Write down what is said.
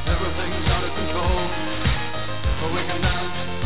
Everything's out of control. But we can dance.